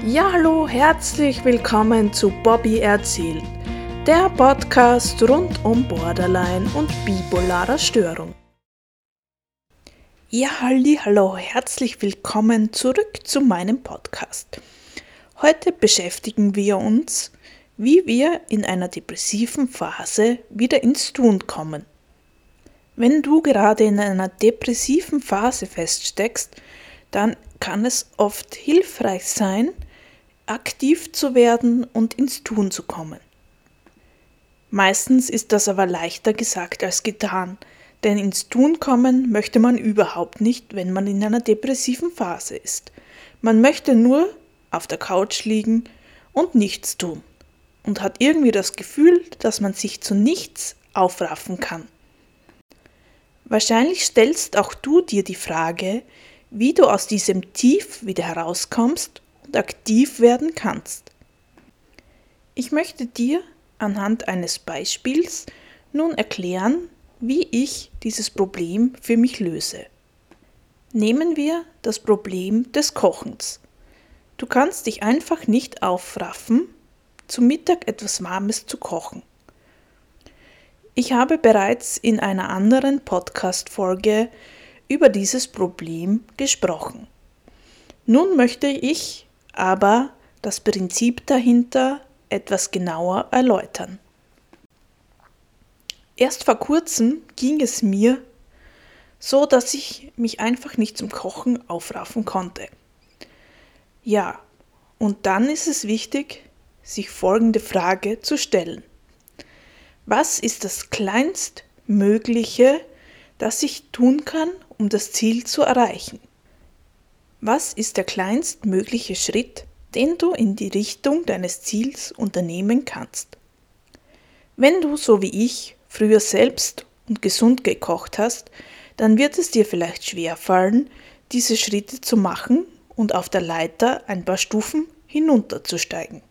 Ja, hallo, herzlich willkommen zu Bobby erzählt, der Podcast rund um Borderline und bipolarer Störung. Ja, hallo, herzlich willkommen zurück zu meinem Podcast. Heute beschäftigen wir uns, wie wir in einer depressiven Phase wieder ins Tun kommen. Wenn du gerade in einer depressiven Phase feststeckst, dann kann es oft hilfreich sein, aktiv zu werden und ins Tun zu kommen. Meistens ist das aber leichter gesagt als getan, denn ins Tun kommen möchte man überhaupt nicht, wenn man in einer depressiven Phase ist. Man möchte nur auf der Couch liegen und nichts tun und hat irgendwie das Gefühl, dass man sich zu nichts aufraffen kann. Wahrscheinlich stellst auch du dir die Frage, wie du aus diesem Tief wieder herauskommst und aktiv werden kannst. Ich möchte dir anhand eines Beispiels nun erklären, wie ich dieses Problem für mich löse. Nehmen wir das Problem des Kochens. Du kannst dich einfach nicht aufraffen, zu Mittag etwas Warmes zu kochen. Ich habe bereits in einer anderen Podcast-Folge über dieses Problem gesprochen. Nun möchte ich aber das Prinzip dahinter etwas genauer erläutern. Erst vor kurzem ging es mir so, dass ich mich einfach nicht zum Kochen aufraffen konnte. Ja, und dann ist es wichtig, sich folgende Frage zu stellen. Was ist das Kleinstmögliche, das ich tun kann, um das Ziel zu erreichen? Was ist der kleinstmögliche Schritt, den du in die Richtung deines Ziels unternehmen kannst? Wenn du, so wie ich, früher selbst und gesund gekocht hast, dann wird es dir vielleicht schwerfallen, diese Schritte zu machen und auf der Leiter ein paar Stufen hinunterzusteigen.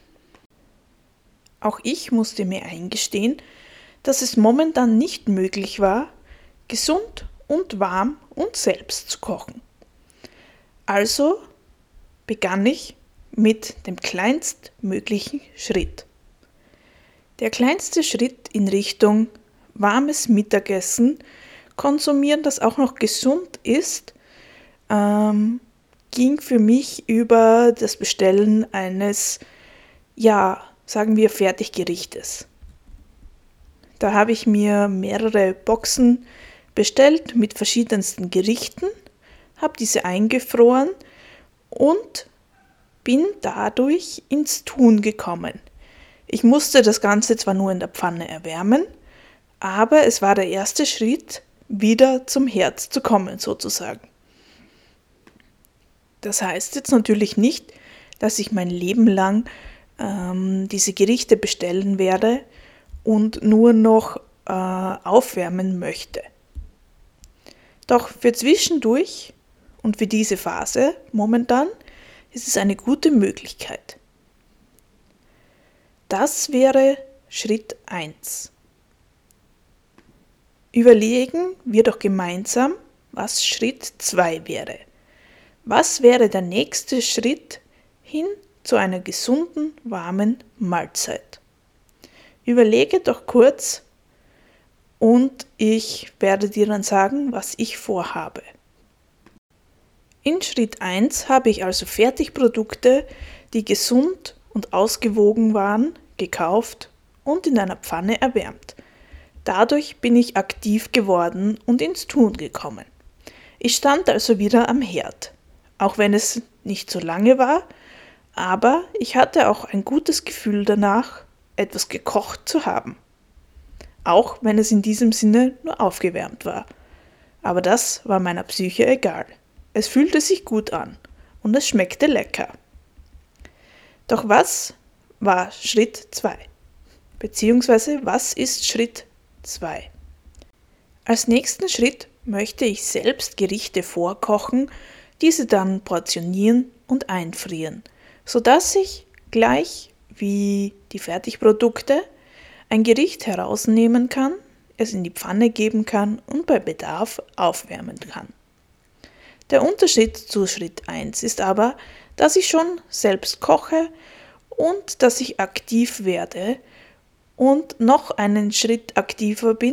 Auch ich musste mir eingestehen, dass es momentan nicht möglich war, gesund und warm und selbst zu kochen. Also begann ich mit dem kleinstmöglichen Schritt. Der kleinste Schritt in Richtung warmes Mittagessen konsumieren, das auch noch gesund ist, ging für mich über das Bestellen eines, sagen wir, Fertiggerichtes. Da habe ich mir mehrere Boxen bestellt mit verschiedensten Gerichten, habe diese eingefroren und bin dadurch ins Tun gekommen. Ich musste das Ganze zwar nur in der Pfanne erwärmen, aber es war der erste Schritt, wieder zum Herd zu kommen sozusagen. Das heißt jetzt natürlich nicht, dass ich mein Leben lang diese Gerichte bestellen werde und nur noch aufwärmen möchte. Doch für zwischendurch und für diese Phase momentan ist es eine gute Möglichkeit. Das wäre Schritt 1. Überlegen wir doch gemeinsam, was Schritt 2 wäre. Was wäre der nächste Schritt hin zu einer gesunden, warmen Mahlzeit? Überlege doch kurz und ich werde dir dann sagen, was ich vorhabe. In Schritt 1 habe ich also Fertigprodukte, die gesund und ausgewogen waren, gekauft und in einer Pfanne erwärmt. Dadurch bin ich aktiv geworden und ins Tun gekommen. Ich stand also wieder am Herd, auch wenn es nicht so lange war, aber ich hatte auch ein gutes Gefühl danach, etwas gekocht zu haben. Auch wenn es in diesem Sinne nur aufgewärmt war. Aber das war meiner Psyche egal. Es fühlte sich gut an und es schmeckte lecker. Doch was war Schritt 2? Beziehungsweise was ist Schritt 2? Als nächsten Schritt möchte ich selbst Gerichte vorkochen, diese dann portionieren und einfrieren, sodass ich gleich wie die Fertigprodukte ein Gericht herausnehmen kann, es in die Pfanne geben kann und bei Bedarf aufwärmen kann. Der Unterschied zu Schritt 1 ist aber, dass ich schon selbst koche und dass ich aktiv werde und noch einen Schritt aktiver bin.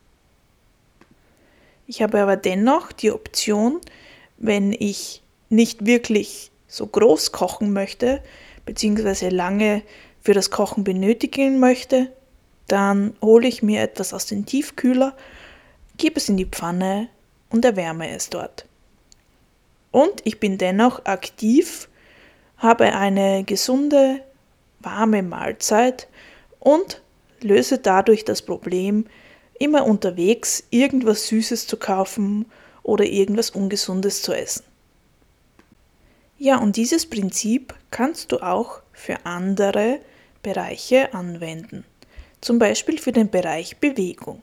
Ich habe aber dennoch die Option, wenn ich nicht wirklich so groß kochen möchte, beziehungsweise lange für das Kochen benötigen möchte, dann hole ich mir etwas aus dem Tiefkühler, gebe es in die Pfanne und erwärme es dort. Und ich bin dennoch aktiv, habe eine gesunde, warme Mahlzeit und löse dadurch das Problem, immer unterwegs irgendwas Süßes zu kaufen oder irgendwas Ungesundes zu essen. Ja, und dieses Prinzip kannst du auch für andere Bereiche anwenden, zum Beispiel für den Bereich Bewegung.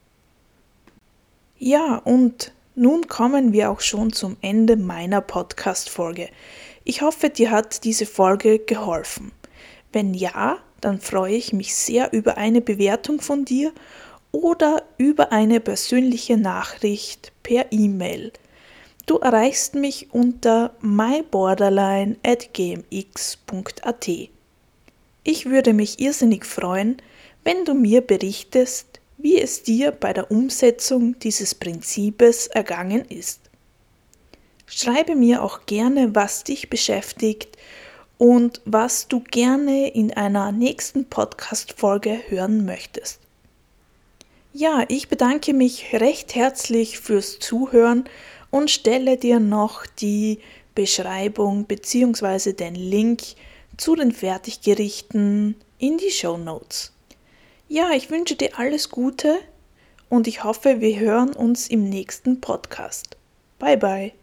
Ja, und nun kommen wir auch schon zum Ende meiner Podcast-Folge. Ich hoffe, dir hat diese Folge geholfen. Wenn ja, dann freue ich mich sehr über eine Bewertung von dir oder über eine persönliche Nachricht per E-Mail. Du erreichst mich unter myborderline@gmx.at. Ich würde mich irrsinnig freuen, wenn du mir berichtest, wie es dir bei der Umsetzung dieses Prinzips ergangen ist. Schreibe mir auch gerne, was dich beschäftigt und was du gerne in einer nächsten Podcast-Folge hören möchtest. Ja, ich bedanke mich recht herzlich fürs Zuhören und stelle dir noch die Beschreibung bzw. den Link zu den Fertiggerichten in die Shownotes. Ja, ich wünsche dir alles Gute und ich hoffe, wir hören uns im nächsten Podcast. Bye bye.